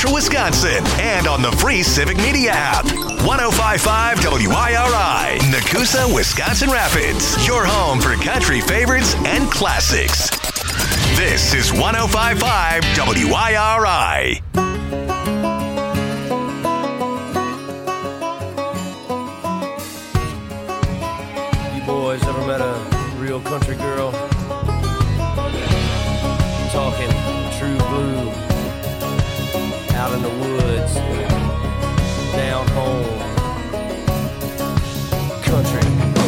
Central Wisconsin and on the free Civic Media app. 105.5 WIRI, Nakusa, Wisconsin Rapids. Your home for country favorites and classics. This is 105.5 WIRI. You boys ever met a real country girl? Talking true blue, out in the woods, down home, country.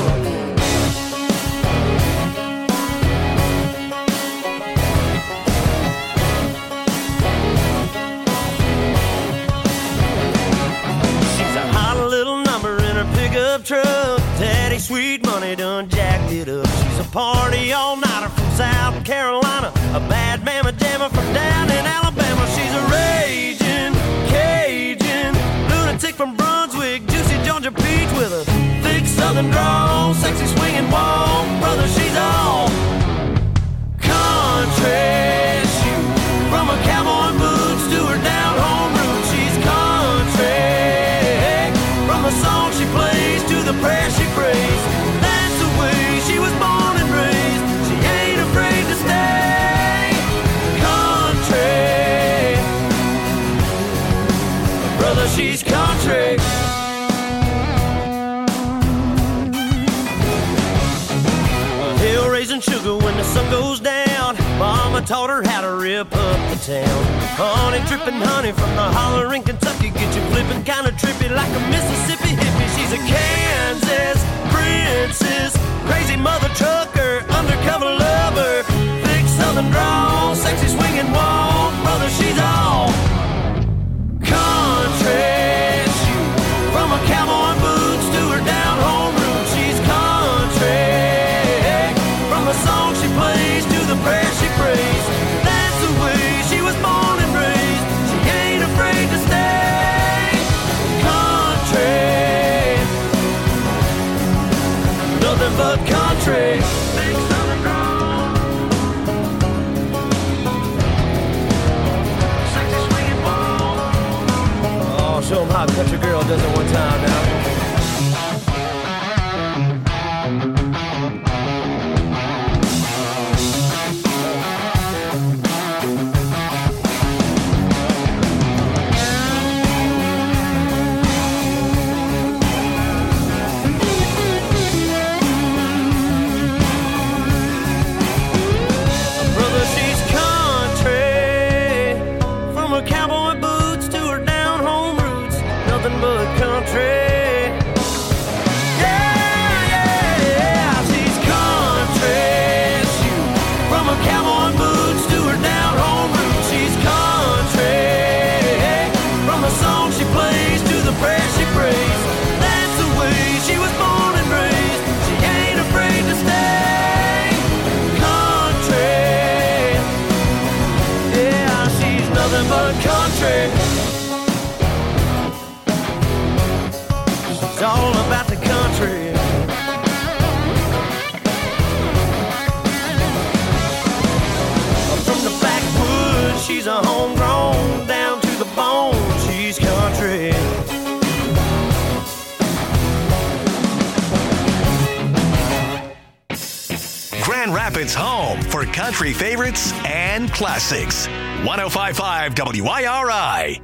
She's a hot little number in her pickup truck. Daddy sweet money done jacked it up. She's a party all-nighter from South Carolina, a bad mama jammer from down in Alabama. She's a raging Cajun lunatic from Brunswick, juicy Georgia peach with a thick southern drawl, sexy swinging walk. Brother, she's all country. Shoot, from her cowboy boots to her down home roots, she's country. From the song she plays to the prayer she prays, that's the way she was born and raised. She ain't afraid to stay country. Brother, she's country. Hill raising sugar when the sun goes down. Mama taught her how to rip up the town. Honey dripping honey from the holler in Kentucky, get you flipping kinda trippy like a Mississippi hippie. She's a Kansas princess, crazy mother trucker, undercover lover, thick southern drawl, sexy swinging walk. Brother, she's all country. Shoot, from her cowboy boots to her down home roots, she's country. From the song she plays to the prayer she prays, that's the way she was born and raised. She ain't afraid to stay country. Nothing but country. Big southern drawl, sexy swinging ball. Oh, show 'em how a country girl does it one time now. Brother, she's country. From her cowboy boots to her down home roots, nothing but country. Yeah, yeah, yeah, she's country. Shoot, from her cowboy boots to her down home roots, she's country. From the song she plays to the prayer she prays, that's the way she was born and raised. She ain't afraid to stay country. Yeah, she's nothing but country. She's all about the country. From the backwoods, she's a homegrown, down to the bone, she's country. Grand Rapids' home for country favorites and classics. 105.5 WIRI.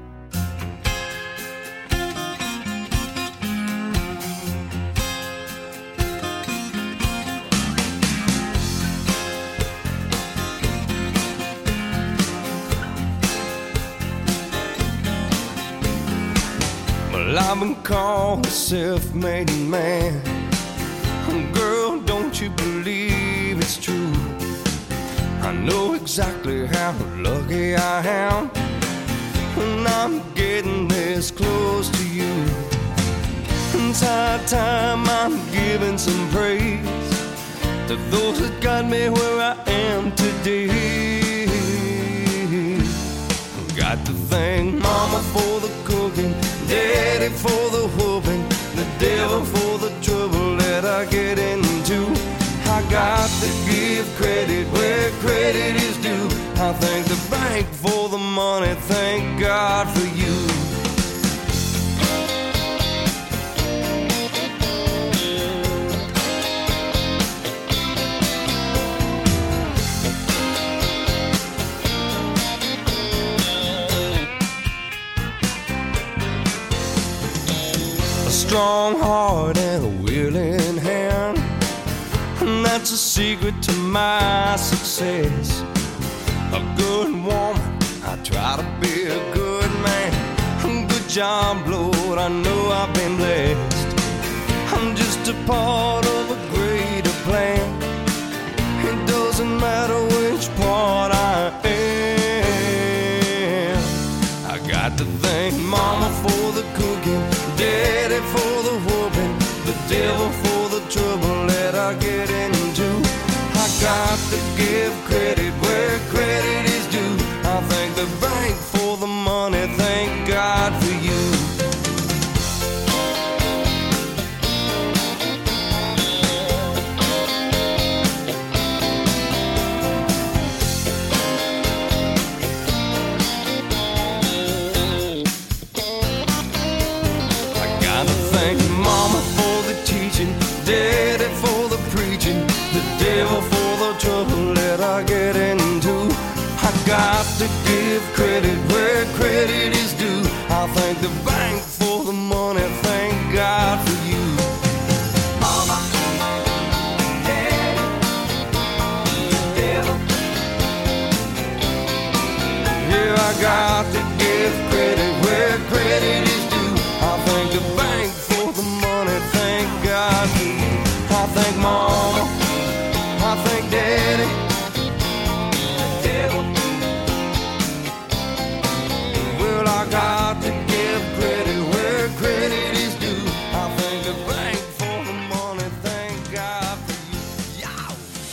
Well, I've been called a self-made man. Girl, don't you believe it's true? I know exactly how lucky I am when I'm getting this close to you. It's high time I'm giving some praise to those that got me where I am today. Got to thank Mama for the cooking, Daddy for the whooping, the devil for the trouble that I get into. I got to give credit where credit is due. I thank the bank for the money, thank God for you. A strong heart and a willing hand, and that's a secret to my success. A good woman, I try to be a good man. Good job, Lord, I know I've been blessed. I'm just a part of a greater plan. It doesn't matter which part I am. I got to thank Mama for the cooking, Daddy for the whooping, the devil for the trouble that I get into. I got to give credit where credit is due. I thank the bank for the money, thank God for you. I gotta thank Mama for the teaching, Daddy for the preaching, the devil for the trouble that I get into. I got to give credit where credit is due. I thank the bank for the money, thank God for you. Mama, Daddy, the devil. Yeah, I got to give credit where credit is due. I thank the bank for the money, thank God for you. I thank Mama, I thank Daddy, the devil. Well, I got to give credit where credit is due. I thank the bank for the money, thank God for you. Yow!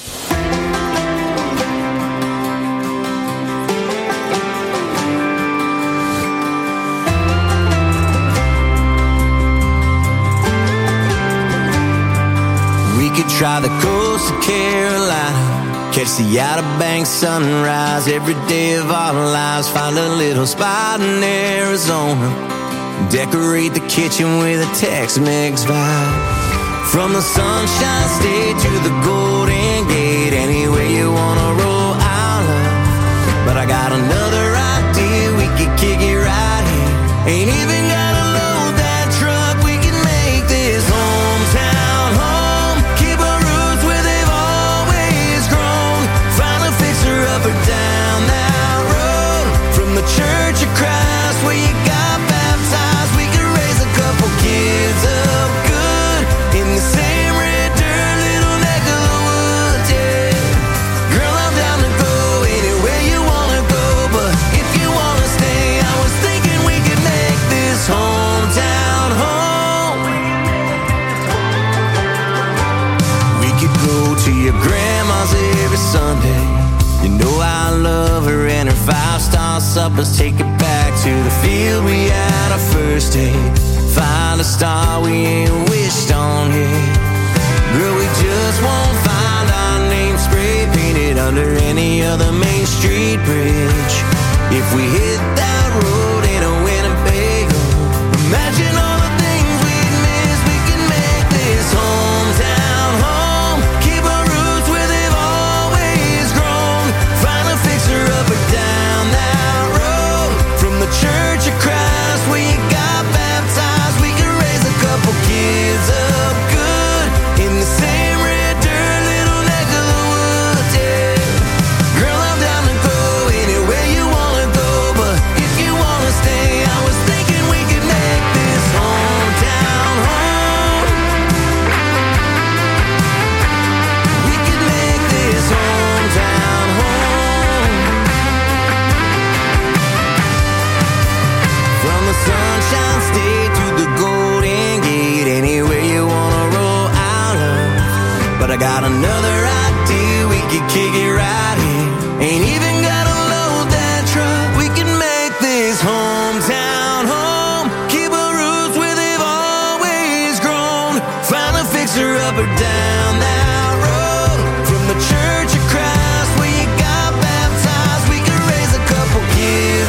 We could try the coast of Carolina, catch the Outer Banks sunrise every day of our lives. Find a little spot in Arizona, decorate the kitchen with a Tex-Mex vibe. From the Sunshine State to the Golden Gate, anywhere you wanna roll, I'll love. But I got another idea, we could kick it right here. Ain't even gotta load that truck, we can make this hometown home. Keep our roots where they've always grown. Find a fixer up or down that road. From the Church of Christ where you got baptized, we could raise a couple kids up good in the same red dirt little neck of the woods, yeah. Girl, I'm down to go anywhere you wanna go, but if you wanna stay, I was thinking we could make this hometown home. We could go to your grandma's every Sunday. You know I love her and her 5-star suppers. Take it back to the field we had our first date. Find a star we ain't wished on yet. Girl, we just won't find our name spray painted under any other Main Street bridge. If we hit that road in a Winnebago, imagine all the things we'd miss. We can make this hometown home. Keep our roots where they've always grown. Find a fixer up or down that road. From the Church of Christ where you got baptized, we can raise a couple kids up good in the same red dirt little neck of the woods, yeah. Girl, I'm down to go anywhere you wanna go, but if you wanna stay, I was thinking we could make this hometown home. We could make this hometown home. Kids up good in the same red dirt little neck of the woods, yeah. Girl, I'm down to go anywhere you wanna go, but if you wanna stay, I was thinking we could make this hometown home. We could make this hometown home. From the Sunshine State to the Golden Gate, anywhere you wanna roll, I'll love. But I got another idea, we could kick it right here. Ain't even gotta load that truck, we can make this hometown home. Keep our roots where they've always grown. Find a fixer up or down that road. From the Church of Christ where you got baptized, we could raise a couple kids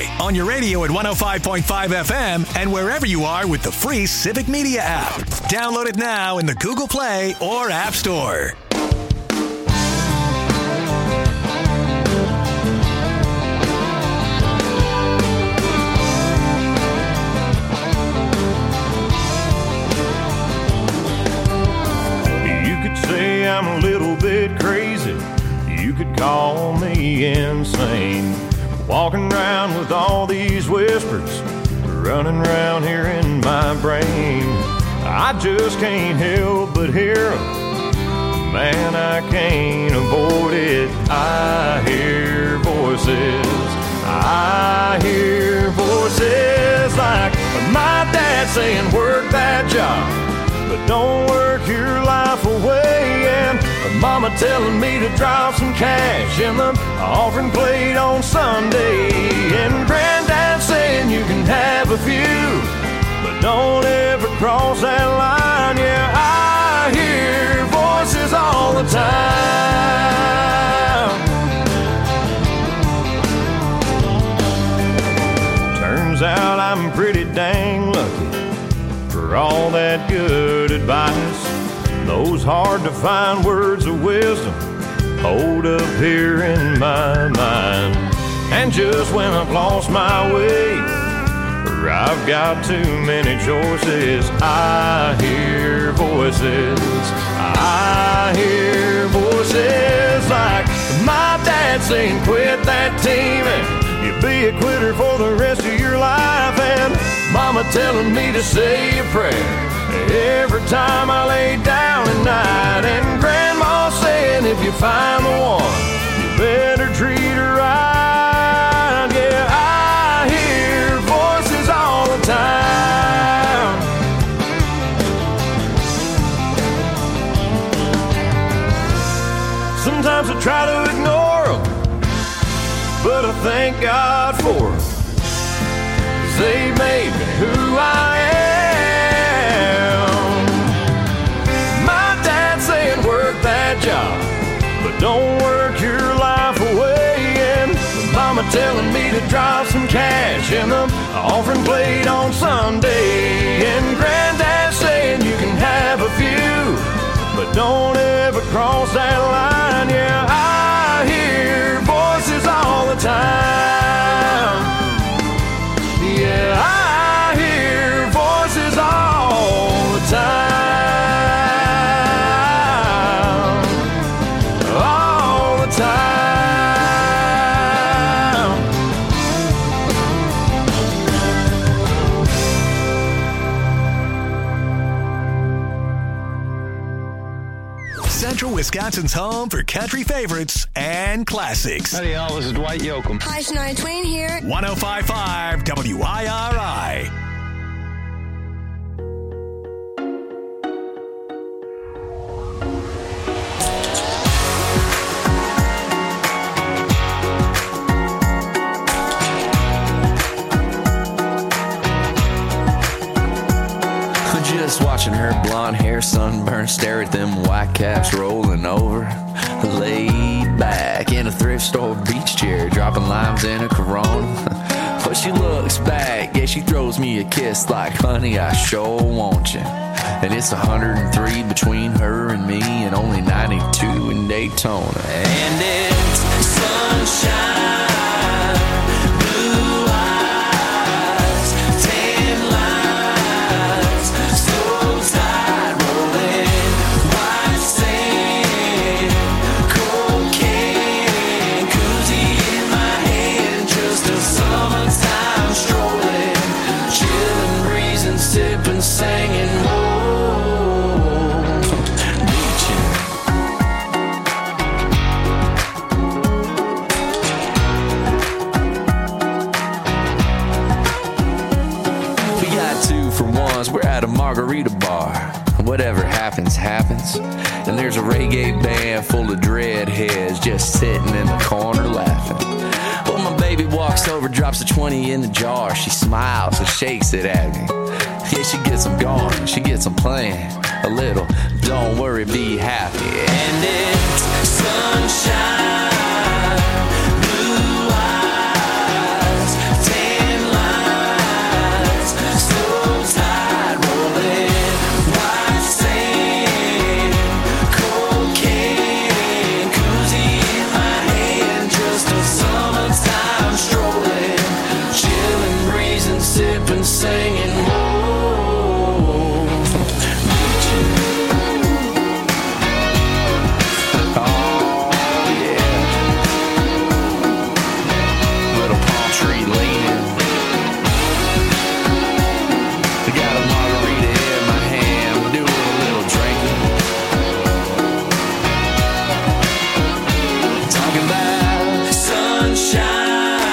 on your radio at 105.5 FM and wherever you are with the free Civic Media app. Download it now in the Google Play or App Store. Say I'm a little bit crazy, you could call me insane. Walking around with all these whispers running around here in my brain. I just can't help but hear them. Man, I can't avoid it. I hear voices. I hear voices like my dad saying work that job, but don't work your life away. And mama telling me to drop some cash in the offering plate on Sunday. And granddad saying you can have a few, but don't ever cross that line. Yeah, I hear voices all the time. Turns out I'm pretty dang lucky for all that good advice. Those hard to find words of wisdom hold up here in my mind. And just when I've lost my way, or I've got too many choices, I hear voices. I hear voices like my dad saying quit that team and you'll be a quitter for the rest of your life. And mama telling me to say a prayer every time I lay down at night. And grandma saying if you find the one, you better treat her right. Yeah, I hear voices all the time. Sometimes I try to ignore them, but I thank God for them. They made me who I am. My dad saying work that job, but don't work your life away. And mama telling me to drop some cash in the offering plate on Sunday. And granddad saying you can have a few, but don't ever cross that line. Yeah, I hear voices all the time. Yeah, I hear voices all the time. All the time. Central Wisconsin's home for country favorites and classics. Howdy, y'all. This is Dwight Yoakam. Hi, Shania Twain here. 105.5 WIRI. Just watching her blonde hair sunburn, stare at them white caps rolling over. Laid back in a thrift store beach chair, dropping limes in a Corona. But she looks back, yeah, she throws me a kiss like, honey, I sure want you. And it's 103 between her and me, and only 92 in Daytona. And it's sunshine. Singing, oh, beaching. We got 2 for 1s. We're at a margarita bar. Whatever happens, happens. And there's a reggae band full of dreadheads just sitting in the corner laughing. Well, my baby walks over, drops a 20 in the jar. She smiles and shakes it at me. Yeah, she gets them going, she gets them playing a little. Don't worry, be happy. And it's sunshine, blue eyes. singing, whoa, meet you. Oh, yeah. Little palm tree leaning. I got a margarita in my hand, doing a little drinking. Talking about sunshine.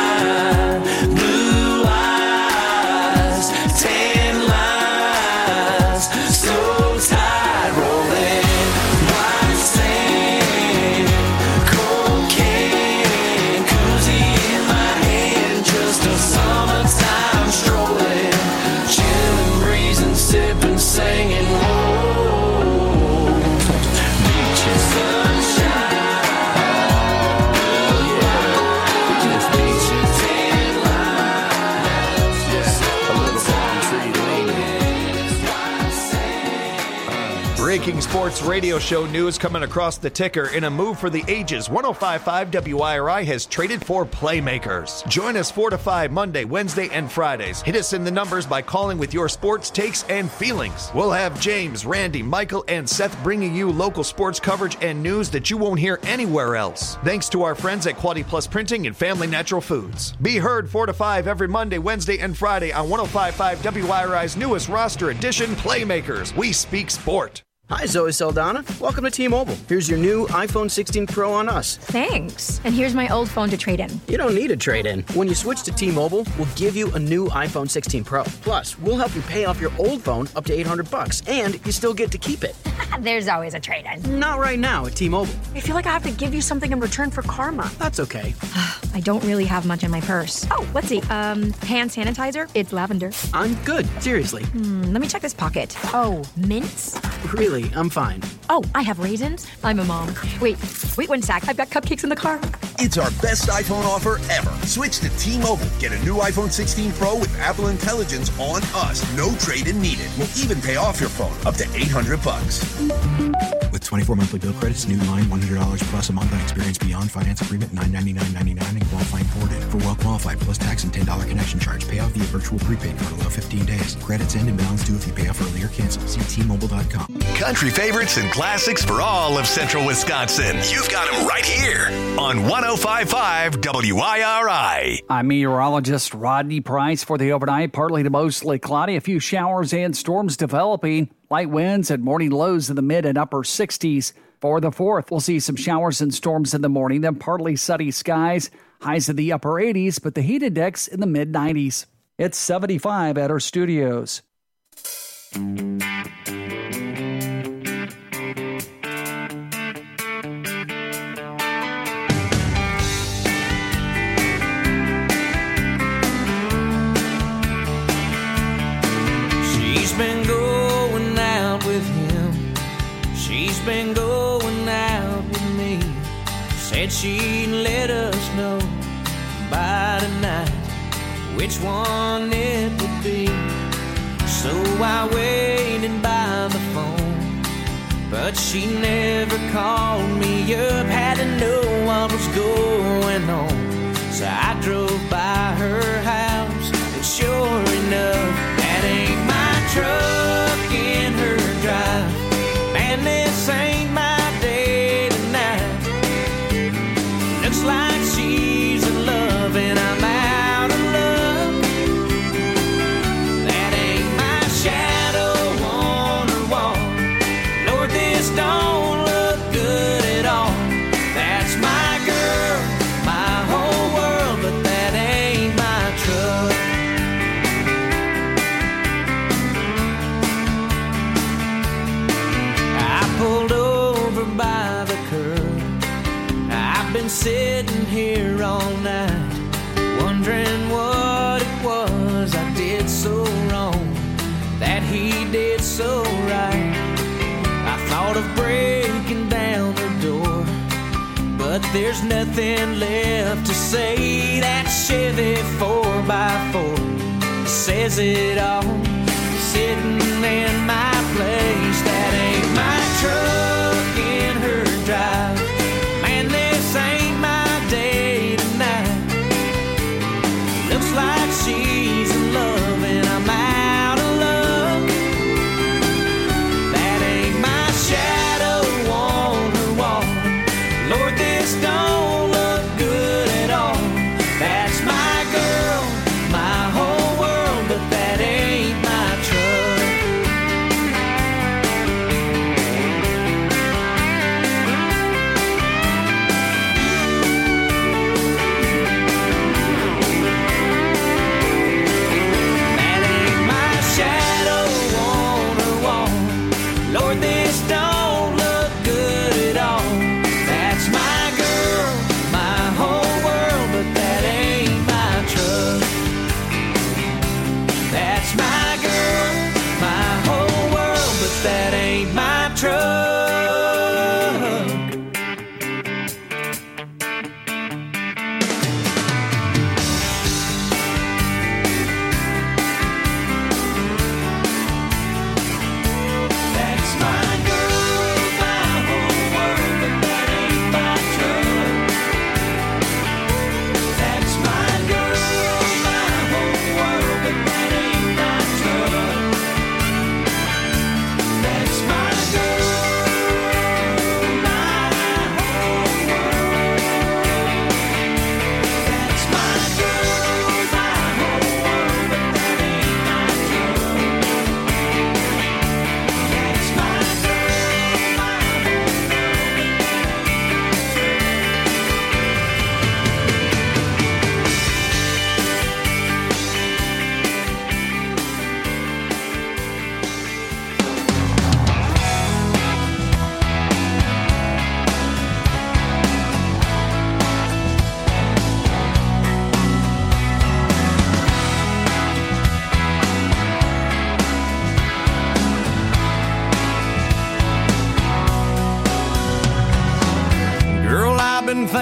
Breaking sports radio show news coming across the ticker. In a move for the ages, 105.5 WIRI has traded for playmakers. Join us 4 to 5 Monday, Wednesday, and Fridays. Hit us in the numbers by calling with your sports takes and feelings. We'll have James, Randy, Michael, and Seth bringing you local sports coverage and news that you won't hear anywhere else. Thanks to our friends at Quality Plus Printing and Family Natural Foods. Be heard 4 to 5 every Monday, Wednesday, and Friday on 105.5 WIRI's newest roster edition, Playmakers. We speak sport. Hi, Zoe Saldana. Welcome to T-Mobile. Here's your new iPhone 16 Pro on us. Thanks. And here's my old phone to trade in. You don't need a trade-in. When you switch to T-Mobile, we'll give you a new iPhone 16 Pro. Plus, we'll help you pay off your old phone up to $800, and you still get to keep it. There's always a trade-in. Not right now at T-Mobile. I feel like I have to give you something in return for karma. That's okay. I don't really have much in my purse. Oh, let's see. Hand sanitizer. It's lavender. I'm good. Seriously. Let me check this pocket. Oh, mints? Really, I'm fine. Oh, I have raisins. I'm a mom. Wait 1 sec. I've got cupcakes in the car. It's our best iPhone offer ever. Switch to T-Mobile. Get a new iPhone 16 Pro with Apple Intelligence on us. No trade-in needed. We'll even pay off your phone up to $800. With 24 monthly bill credits, new line, $100 plus a month on experience beyond finance agreement, $999.99 and qualifying forwarded. For well-qualified plus tax and $10 connection charge. Pay off via virtual prepaid card. Allow 15 days. Credits end and balance due if you pay off early or cancel. See T-Mobile.com. Country favorites and classics for all of Central Wisconsin. You've got them right here on 105.5 WIRI. I'm meteorologist Rodney Price for the overnight. Partly to mostly cloudy. A few showers and storms developing. Light winds and morning lows in the mid and upper 60s. For the 4th, we'll see some showers and storms in the morning, then partly sunny skies. Highs in the upper 80s, but the heat index in the mid 90s. It's 75 at our studios. She's been going out with him. She's been going out with me. Said she'd let us know by tonight which one it would be. So I waited by the phone, but she never called me up. Had to know what was going on, so I drove by her house, and sure enough, that ain't my truck in her drive. Man, this ain't my day tonight. Looks like she's in love and I'm out of luck. That ain't my shadow on her wall. Lord, this don't look good at all. That's my girl, my whole world, but that ain't my truck. I pulled over by the curb. I've been sitting here all night, wondering what it was I did so wrong, that he did so right. I thought of breaking down the door, but there's nothing left to say. That Chevy 4x4 says it all, sitting in my place. That ain't my truck in her drive. Man, this ain't my day tonight. Looks like she's in love and I'm out.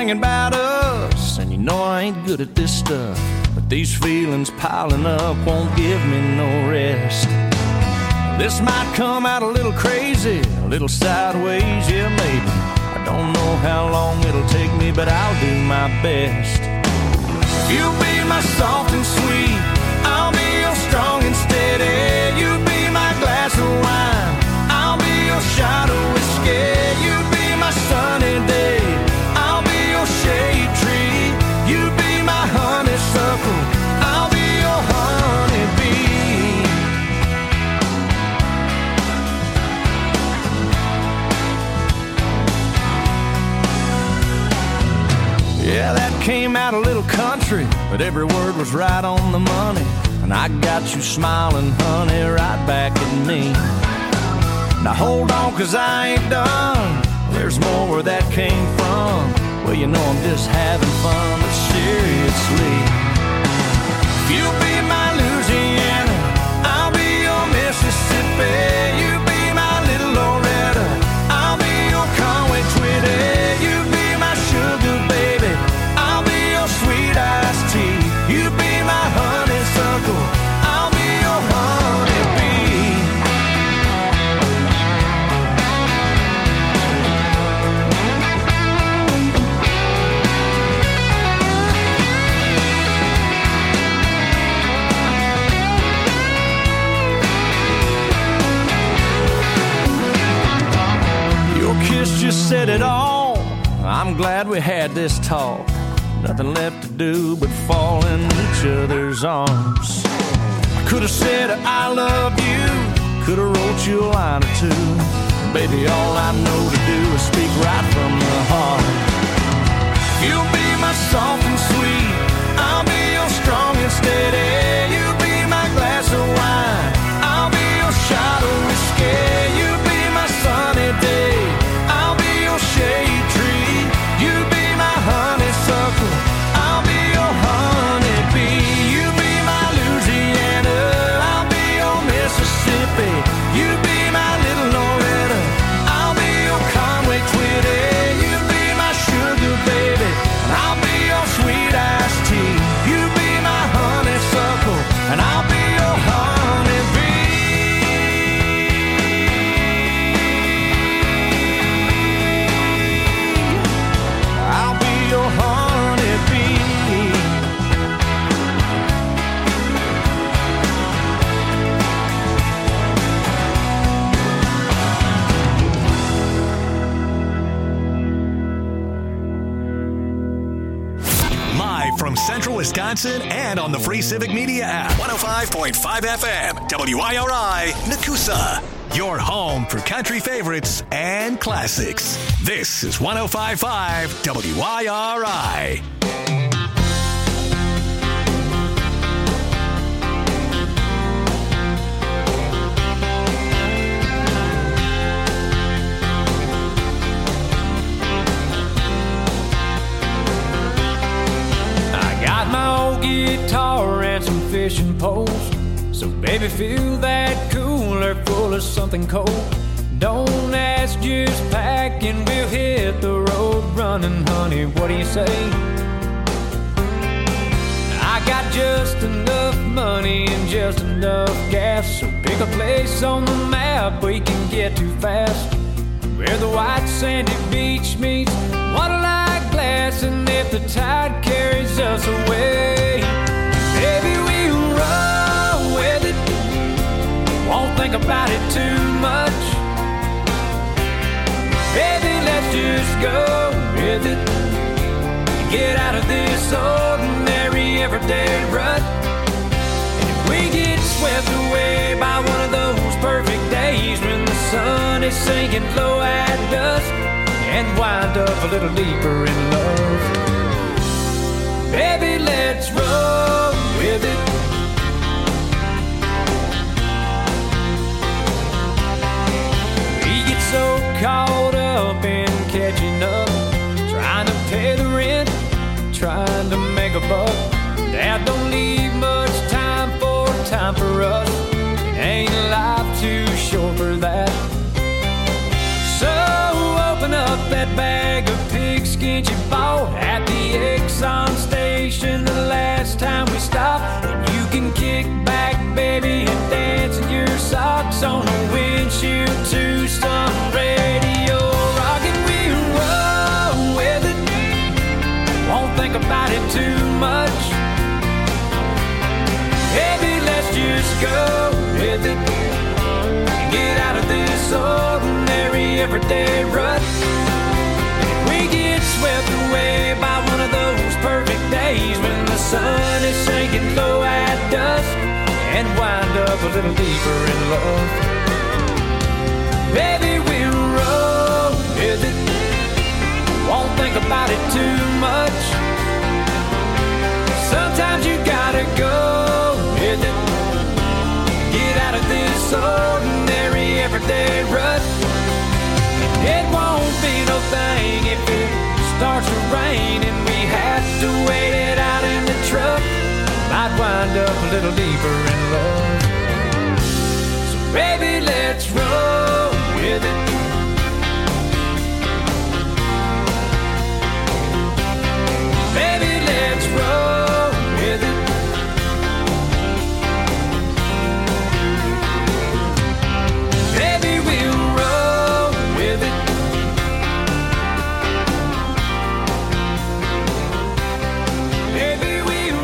singing about us, and you know I ain't good at this stuff, but these feelings piling up won't give me no rest. This might come out a little crazy, a little sideways, yeah maybe. I don't know how long it'll take me, but I'll do my best. You'll be my soft and sweet, I'll be your strong and steady. You be my glass of wine, I'll be your shot of whiskey. You be my sunny day, I'll be your shade tree. You be my honeysuckle, I'll be your honeybee. Yeah, that came out a little country, but every word was right on the money. And I got you smiling, honey, right back at me. Now hold on, 'cause I ain't done. There's more where that came from. Well, you know I'm just having fun, but seriously. You'll be my Louisiana, I'll be your Mississippi. You be my little Loretta, I'll be your Conway Twitty. You be my sugar baby, I'll be your sweet iced tea. You be my honeysuckle, I'll be your honeybee. Your kiss just said it all. I'm glad we had this talk. Nothing left to do but fall in each other's arms. I could have said I love you, could have wrote you a line or two. Baby, all I know to do is speak right from the heart. You'll be my soft and sweet, I'll be your strong and steady. You be my glass of wine, I'll be your shot of whiskey. You be my sunny day, I'll be your shade tree. You be my honeysuckle, I'll be your honeybee. You be my Louisiana, I'll be your Mississippi. You be my little Loretta, I'll be your Conway Twitty. You be my sugar baby, and I'll be your sweet iced tea. You be my honeysuckle, and I'll be your honeybee. I'll be your honeybee. Live from Central Wisconsin and on the free Civic Media app. 105.5 FM, WIRI, Nakusa. Your home for country favorites and classics. This is 105.5 WIRI. Got my old guitar and some fishing poles. So baby, fill that cooler full of something cold. Don't ask, just pack and we'll hit the road running, honey, what do you say? I got just enough money and just enough gas. So pick a place on the map we can get to fast, where the white sandy beach meets water-like glass. And if the tide carries us away, baby, we'll roll with it. Won't think about it too much. Baby, let's just go with it. Get out of this ordinary everyday rut. And if we get swept away by one of those perfect days when the sun is sinking low at dusk, and wind up a little deeper in love, baby, let's roll with it. We get so caught up in catching up, trying to pay the rent, trying to make a buck. Dad don't leave much time for us. It ain't life too short for that. So open up that that bag of pigskins you bought at the Exxon station the last time we stopped. And you can kick back, baby, and dance in your socks on the windshield to some radio. Rockin' we roll with it, won't think about it too much. Baby, let's just go with it, get out of this ordinary everyday rut. We get swept away by one of those perfect days when the sun is sinking low at dusk and wind up a little deeper in love. Baby, we'll roll with it, won't think about it too much. Sometimes you gotta go with it, get out of this ordinary everyday rut. It won't be no thing if it starts to rain and we have to wait it out in the truck. Might wind up a little deeper in love. So baby, let's roll with it. Baby, let's roll with it. Baby, we'll roll with it. Baby, we'll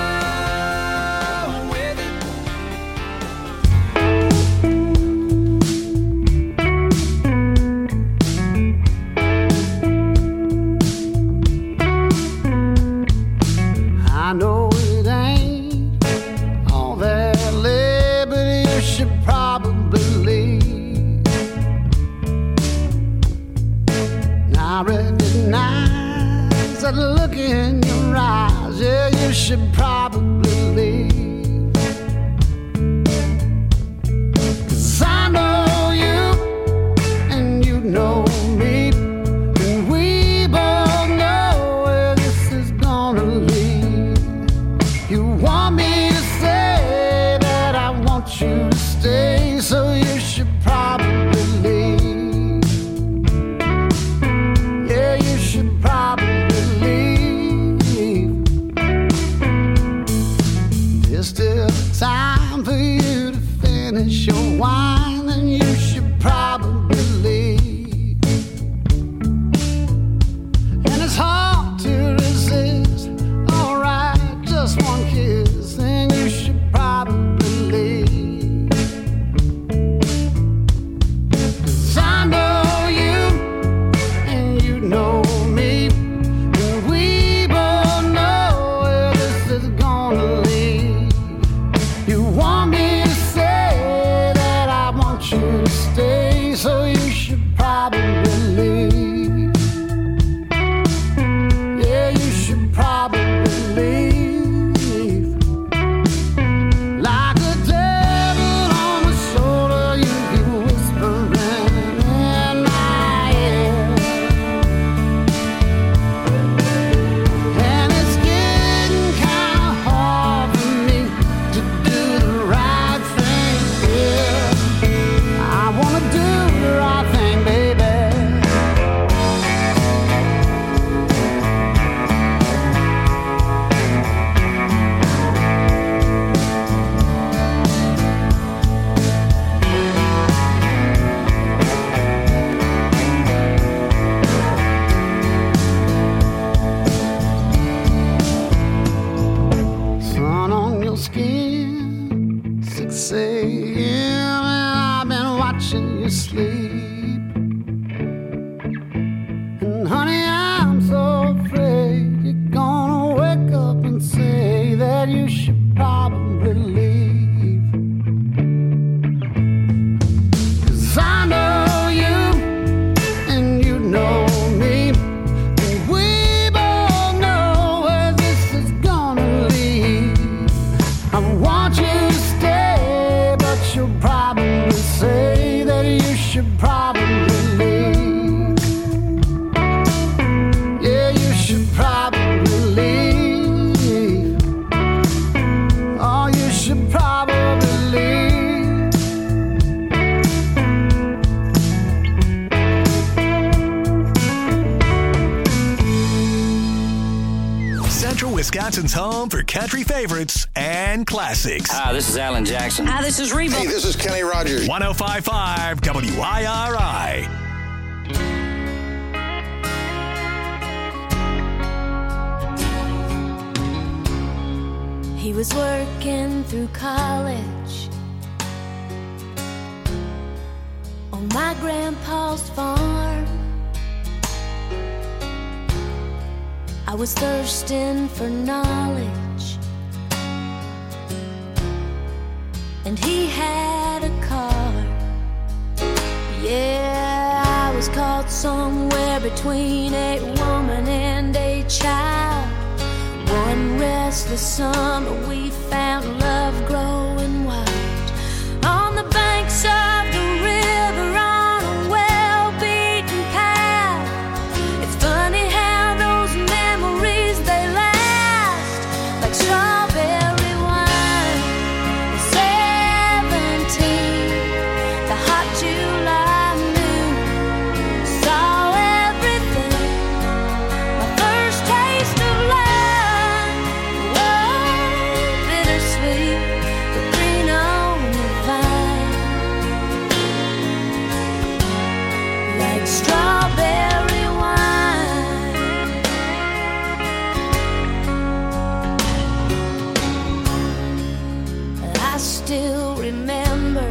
roll with it. I know it ain't all that late, but you should probably leave. And I recognize that look in your eyes. Yeah, you should probably leave. 'Cause I know you and you know me, and we both know where this is gonna lead. You want me to say that I want you to stay, so you should probably leave. Yeah, you should probably leave. There's still time for you to finish your wine, and you should probably leave. And it's hard to resist. Alright, just one kiss, and you should probably leave. 'Cause I know you and you know me, and we both know where this is gonna lead. You want me to say that I want you to stay, so you should probably leave. Yeah, you should probably leave. Like a devil on my shoulder, you keep whispering in my ear. And it's getting kinda hard for me to do the right thing here. I wanna do the right thing, baby. Sun on your skin, 6 a.m. and I've been watching you sleep. And honey, I'm so afraid you're gonna wake up and say that you should probably leave. 'Cause I know you and you know me, and we both know where this is gonna lead. I want you to stay, but you'll probably say that you should probably leave. Yeah, you should probably leave. Oh, you should probably leave. home for country favorites and classics. Hi, this is Alan Jackson. Hi, this is Reba. Hey, this is Kenny Rogers. 105.5 WIRI. He was working through college on my grandpa's farm. I was thirsting for knowledge, and he had a car. Yeah, I was caught somewhere between a woman and a child. One restless summer we found love growing wild on the banks of the river on a well-beaten path. It's funny how those memories, they last like strawberry wine. At 17, the hot July moon saw everything. My first taste of love. Strawberry wine. I still remember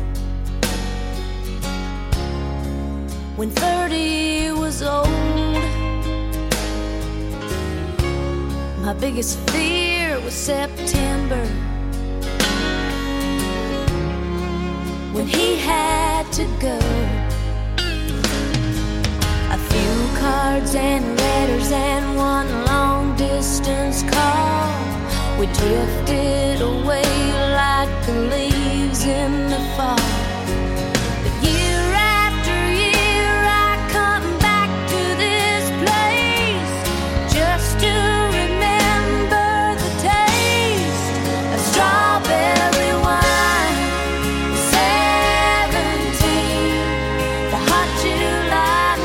when 30 was old. My biggest fear was September, when he had to go. Cards and letters and one long distance call. We drifted away like the leaves in the fall. But year after year I come back to this place just to remember the taste of strawberry wine. 17, the hot July.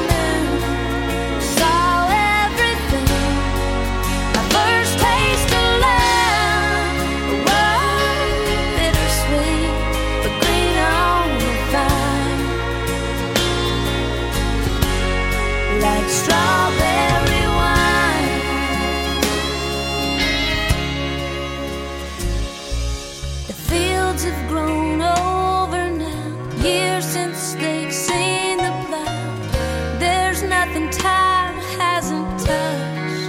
Strawberry wine. The fields have grown over now, years since they've seen the plow. There's nothing time hasn't touched.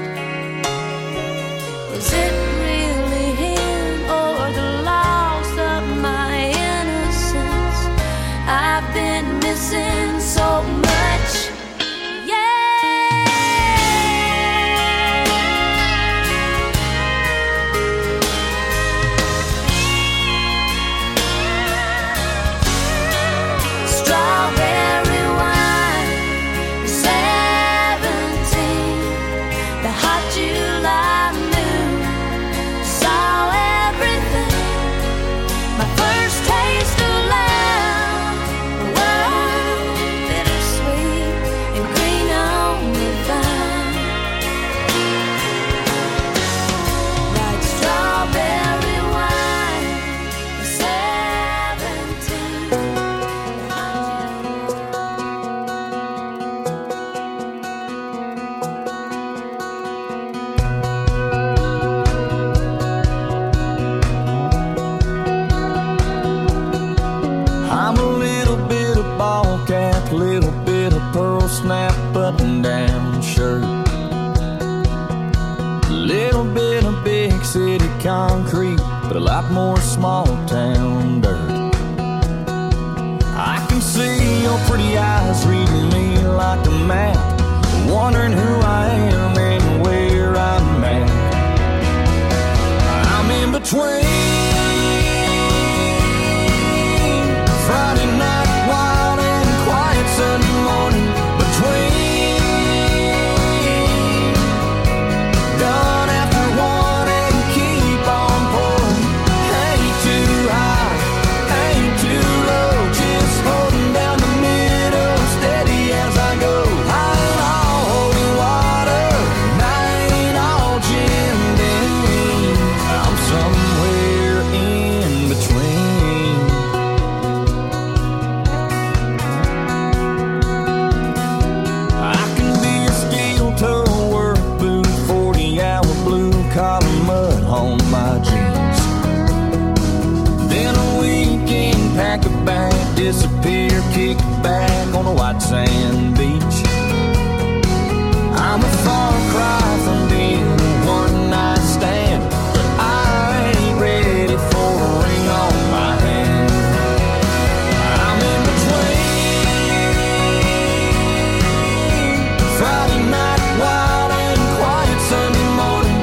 Is it really him or the loss of my innocence? I've been missing so much. Snap button-down shirt, a little bit of big city concrete, but a lot more small town dirt. I can see your pretty eyes reading me like a map, wondering who I am and where I'm at. I'm in between Friday night wild and quiet Sunday morning. Done after one and keep on pouring. Ain't too high, ain't too low, just holding down the middle, steady as I go. I ain't all holy water, and I ain't all Jim Beam. disappear, kick back on a white sand beach. I'm a far cry from being a one-night stand, but I ain't ready for a ring on my hand. I'm in between Friday night wild and quiet Sunday morning,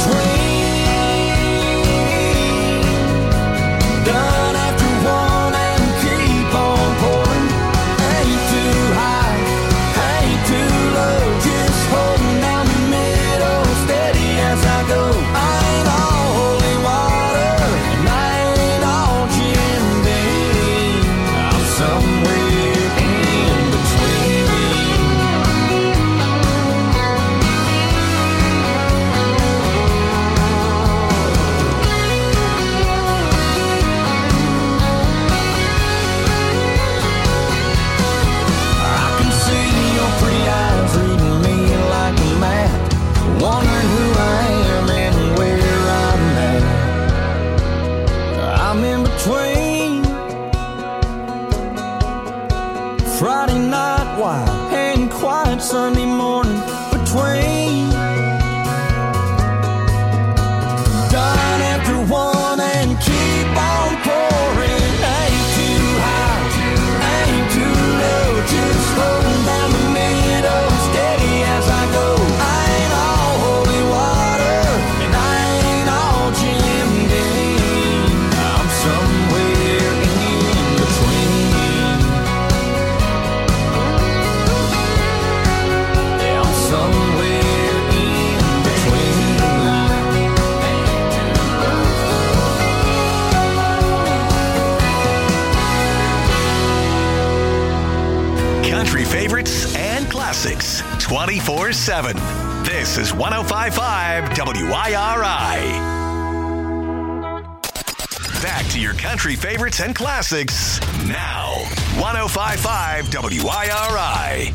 between done after one and keep on pouring. Ain't too high, ain't too low, just holding down the middle, steady as I go. I ain't all holy water, and I ain't all Jim Beam. I'm somewhere in between. I can see your pretty eyes reading me like a map, wondering who I am and where I'm at. I'm in between Friday night wild and quiet Sunday morning, between done after one and keep on pouring. Ain't too high, ain't too low, just holding down the middle, steady as I go. I ain't all holy water, and I ain't all Jim Beam. I'm somewhere in between. Yeah, I'm somewhere in between. Country favorites and classics 24/7. This is 105.5 WIRI. Back to your country favorites and classics now. 105.5 WIRI.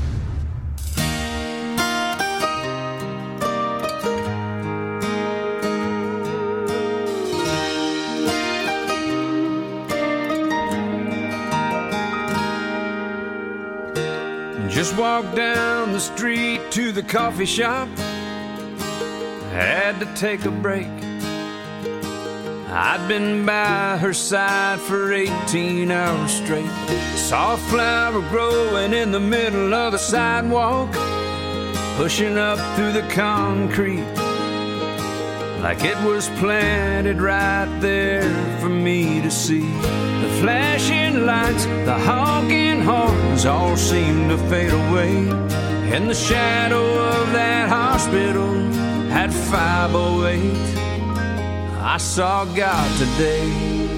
Just walked down the street to the coffee shop. Had to take a break. I'd been by her side for 18 hours straight. Saw a flower growing in the middle of the sidewalk, pushing up through the concrete like it was planted right there for me to see. The flashing lights, the honking horns all seemed to fade away. In the shadow of that hospital at 508, I saw God today.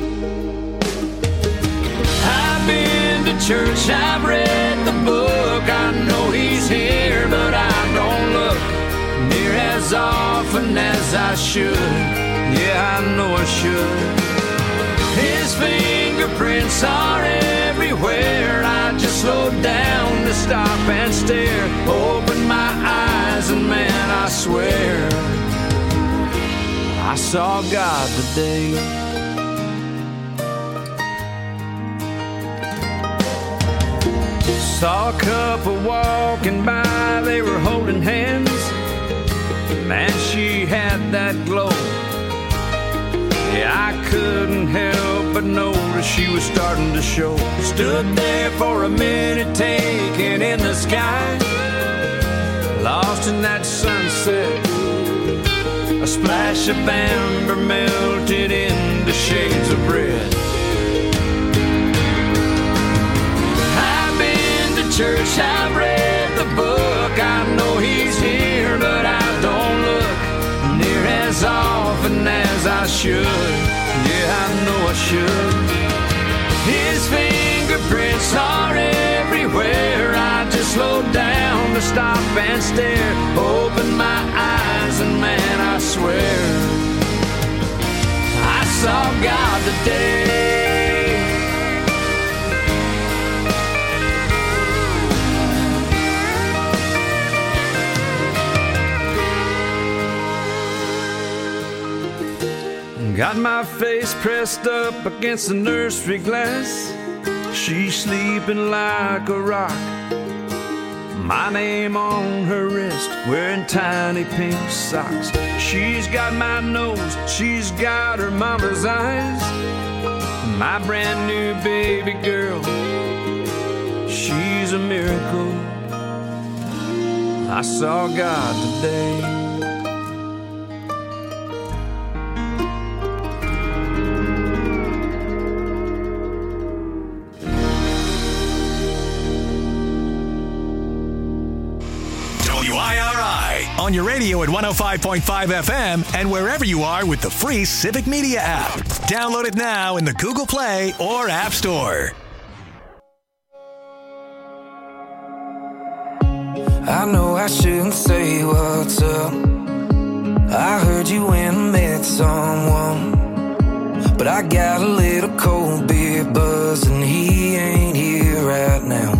I've been to church, I've read the book, I know He's here, but I don't look near as often as I should. Yeah, I know I should. His fingerprints are everywhere. I just slowed down to stop and stare. Open my eyes and man, I swear I saw God today. Saw a couple walking by, they were holding hands. Man, she had that glow. Yeah, I couldn't help but notice she was starting to show. Stood there for a minute, taking in the sky, lost in that sunset. A splash of amber melted into shades of red. I've been to church, I've read the book, I know He's here, but I don't look near as often as I should. Yeah, I know I should. His fingerprints are everywhere. I just slowed down to stop and stare. Open my eyes and man, I swear I saw God today. Got my face pressed up against the nursery glass. She's sleeping like a rock, my name on her wrist, wearing tiny pink socks. She's got my nose, she's got her mama's eyes. My brand new baby girl, she's a miracle. I saw God today. On your radio at 105.5 FM and wherever you are with the free Civic Media app. Download it now in the Google Play or App Store. I know I shouldn't say what's up. I heard you when I met someone, but I got a little cold beer buzz and he ain't here right now.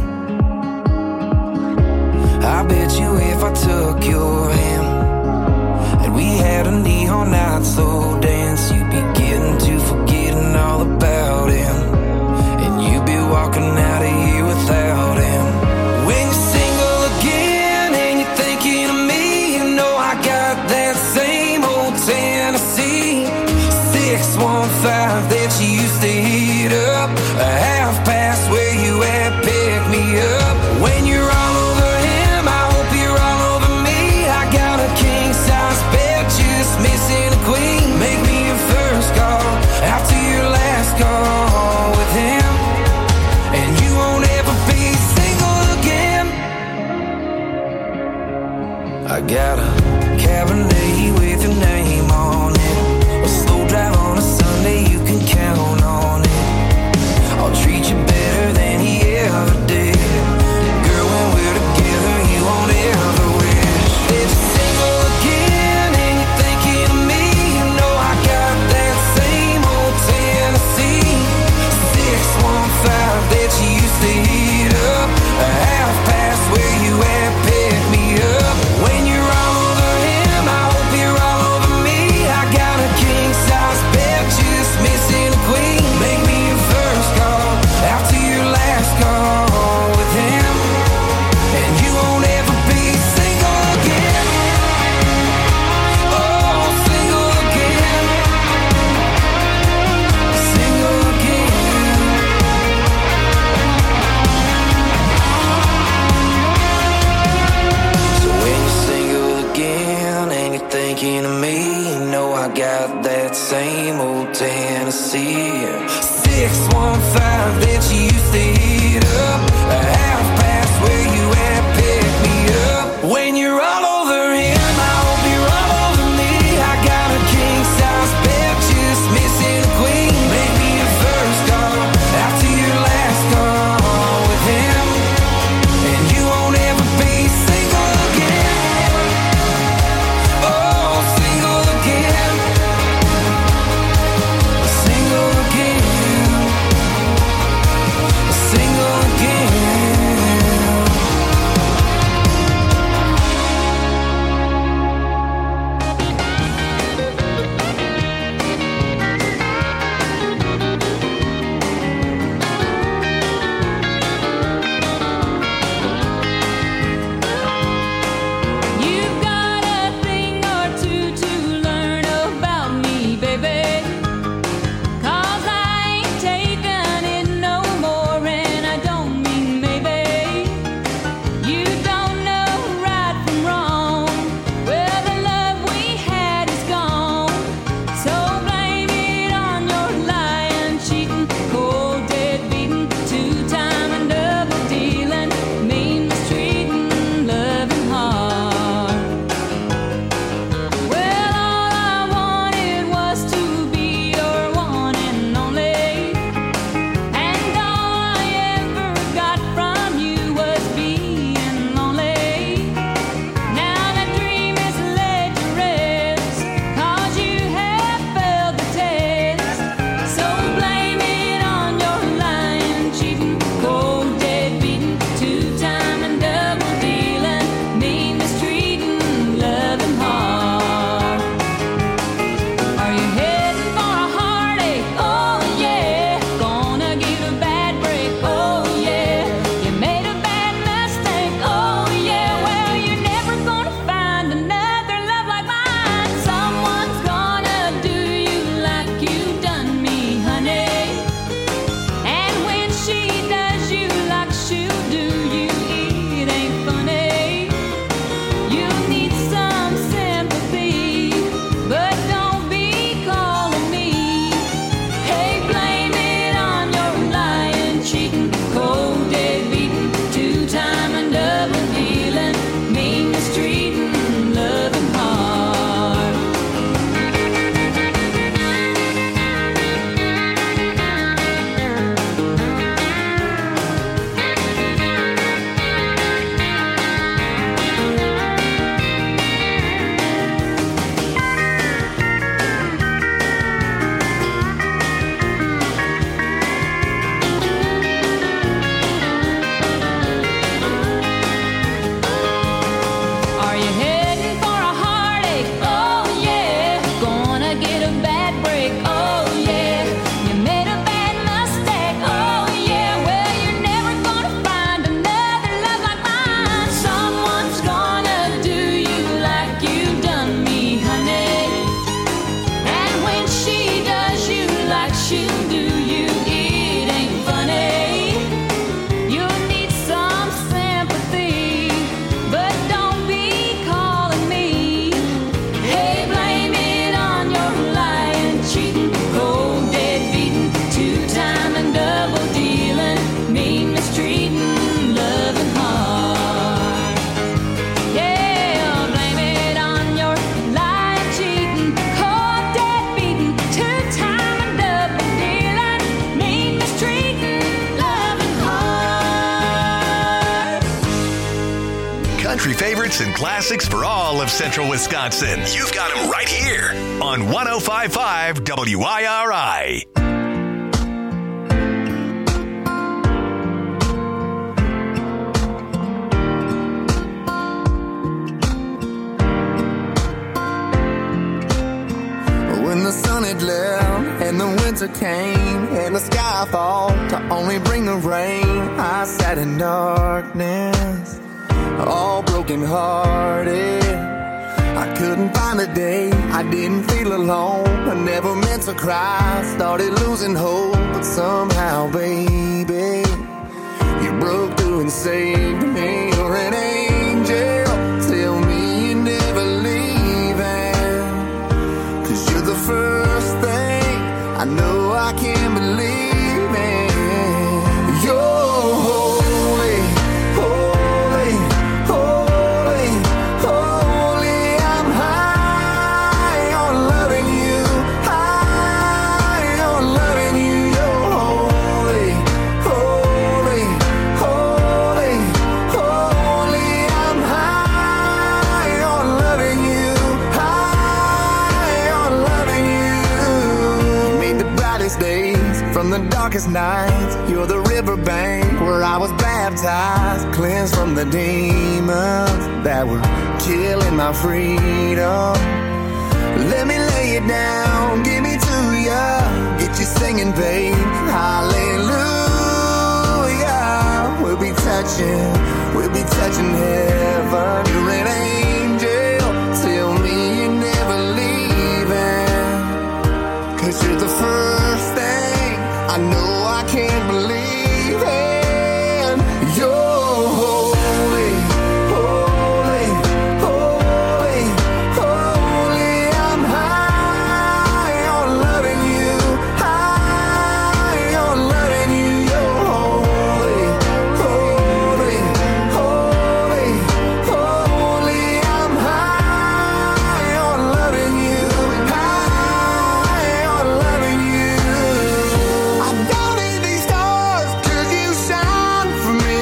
I bet you if I took your hand and we had a neon night slow dance, you'd be getting to forgetting all about him, and you'd be walking out of here without him. When you're single again and you're thinking of me, you know I got that same old Tennessee 615 that you used to heat up, a half past where you at, pick me up. When you're all over him, I hope you're all over me. I got a king size bed, just missing a queen. Make me your first call after your last call with him, and you won't ever be single again. I got a Cabernet with your name on it, a slow drive on a Sunday, you can count on it. I'll treat you better than he ever did. Girl, when we're together, you won't ever wish that you're single again and you're thinking of me. You know I got that same old Tennessee 615 that you used to heat up, a half past where you at, pick me up. When you're all over him, I hope you're all over me. I got a king size bed, just missing a queen. Make me your first call after your last call with him, and you won't ever be single again. Oh, single again. Single again. So when you're single again and you're thinking of me, you know I got that same old Tennessee 615 that you used to heat up, a half past where you at, pick me up. When you're all over him, I hope you're all over me. I got a king size bed, just missing a queen. Make me your first call after your last call with him, and you won't ever be single again. Oh, single again. Single again. Single again. country favorites and classics for all of central Wisconsin. You've got them right here on 105.5 WIRI. When the sun had left and the winter came and the sky fall to only bring the rain, I sat in darkness, all broken hearted. I couldn't find a day, I didn't feel alone. I never meant to cry, started losing hope. But somehow, baby, you broke through and saved me. You're an angel, tell me you're never leaving. 'Cause you're the first thing I know I can't believe in. You're holy, holy, holy, holy. I'm high on loving you, high on loving you. You're holy, holy, holy, holy. I'm high on loving you, high on loving you. You made the brightest days from the darkest nights. You're the riverbank where I was baptized, cleansed from the demons that were killing my freedom. Let me lay it down, give me to ya, get you singing, babe. Hallelujah. We'll be touching heaven. You're an angel, tell me you're never leaving. 'Cause you're the first thing I know I can't believe in. You're holy, holy, holy, holy. I'm high on loving you, high on loving you. You're holy, holy, holy, holy. I'm high on loving you, high on loving you. I don't need these stars 'cause you shine for me.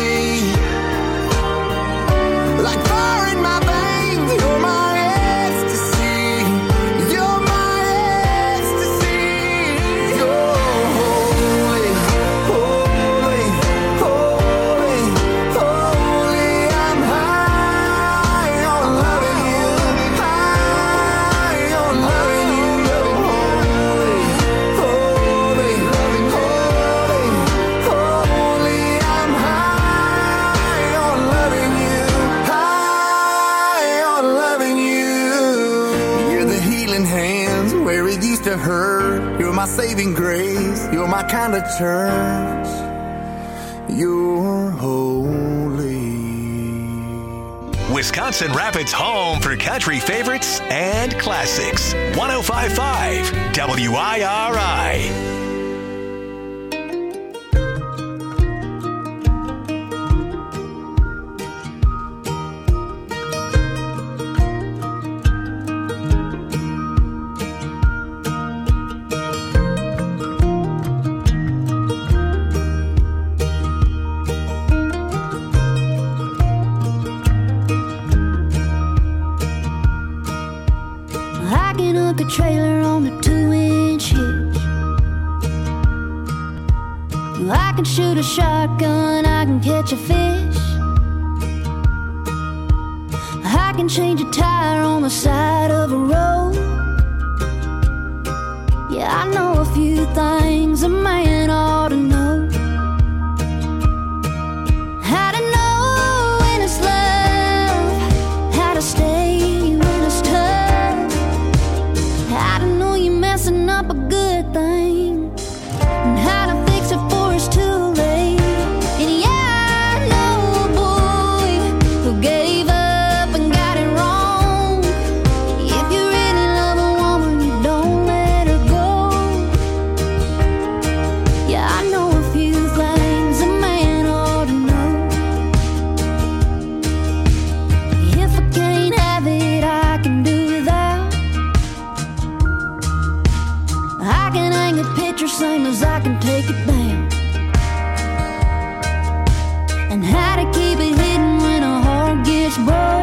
Like fire in my veins, you're my ecstasy. You're my ecstasy. You're holy, holy, holy, holy. I'm high on loving you, high on loving you. You're holy, holy, holy, holy. I'm high on loving you, high on loving you. You're the healing hands where it used to hurt. You're my saving grace. You're my kind of church. You're holy. Wisconsin Rapids' home for country favorites and classics. 105.5 WIRI. I can hook a trailer on a 2-inch hitch. I can shoot a shotgun, I can catch a fish. I can change a tire on the side of a road. Yeah, I know a few things a man ought to know. How to know when it's love, how to stay when it's tough, how to know you're messing up a good thing, and how to fix it before it's too late. And yeah, I know a boy who gave up and got it wrong. If you really love a woman, you don't let her go. Yeah, I know a few things a man ought to know. If I can't have it, I can do without. I can hang a picture same as I can take it down. And how to keep it hidden when a heart gets broke.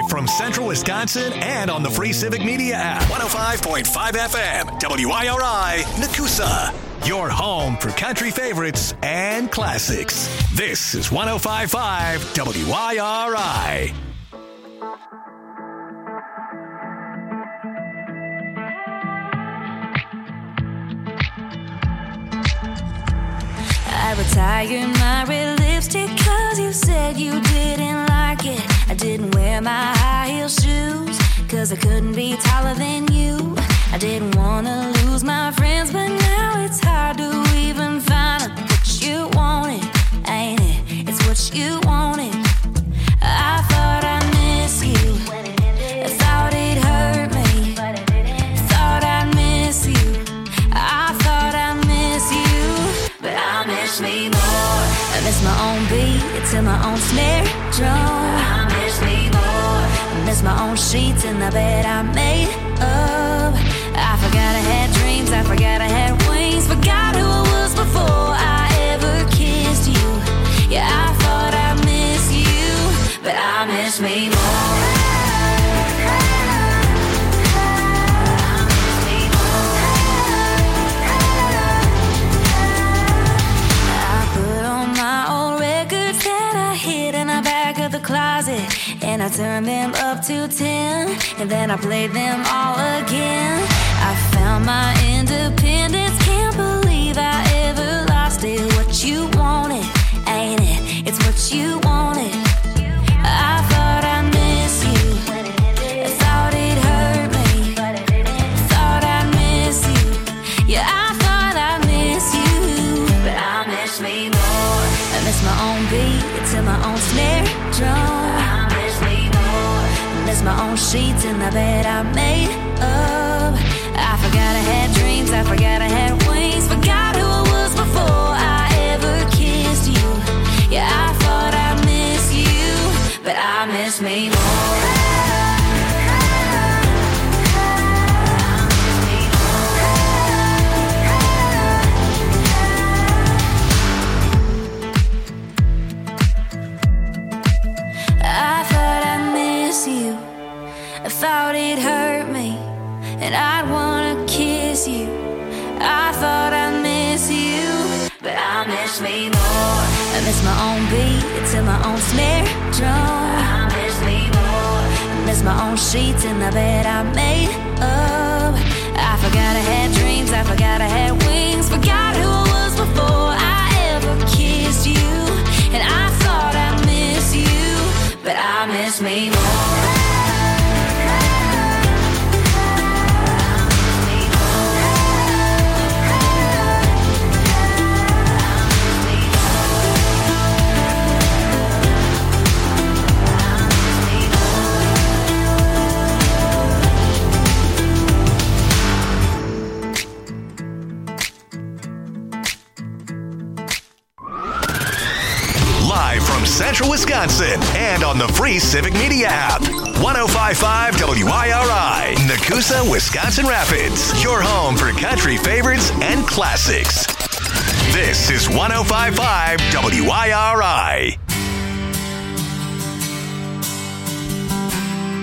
from Central Wisconsin and on the free Civic Media app. 105.5 FM, WIRI, Nakusa. Your home for country favorites and classics. This is 105.5 WIRI. I retired my red lipstick cause you said you didn't like it. I didn't wear my high heel shoes cause I couldn't be taller than you. I didn't wanna lose my friends, but now it's hard to even find what you wanted, ain't it? It's what you wanted. I thought I missed you, I thought it hurt me, thought I'd miss you, I thought I miss you, but I miss me more. I miss my own beat to my own snare drum. I miss me more. I miss my own sheets in the bed I made up. I forgot I had dreams, I forgot I had wings, forgot who I was before I ever kissed you. Yeah, I thought I miss you, but I miss me more. Closet, and I turned them up to 10, and then I played them all again. I found my independence, can't believe I ever lost it. What you wanted, ain't it? It's what you wanted. I thought I missed you, I thought it hurt me, thought I'd miss you. Yeah, I thought I miss you, but I miss me more. I miss my own beat to my own snare drum. I miss me more. I miss my own sheets in the bed I made up. I forgot I had dreams, I forgot I had wings, forgot who I was before I ever kissed you. Yeah, I thought I miss you, but I miss me more. I thought it hurt me, and I'd wanna kiss you. I thought I miss you, but I miss me more. I miss my own beat to my own snare drum. I miss me more. I miss my own sheets in the bed I made up. I forgot I had dreams, I forgot I had wings, forgot who I was before I ever kissed you. And I thought I miss you, but I miss me more. From Central Wisconsin and on the free Civic Media app. 105.5 WIRI, Nakusa, Wisconsin Rapids. Your home for country favorites and classics. This is 105.5 WIRI.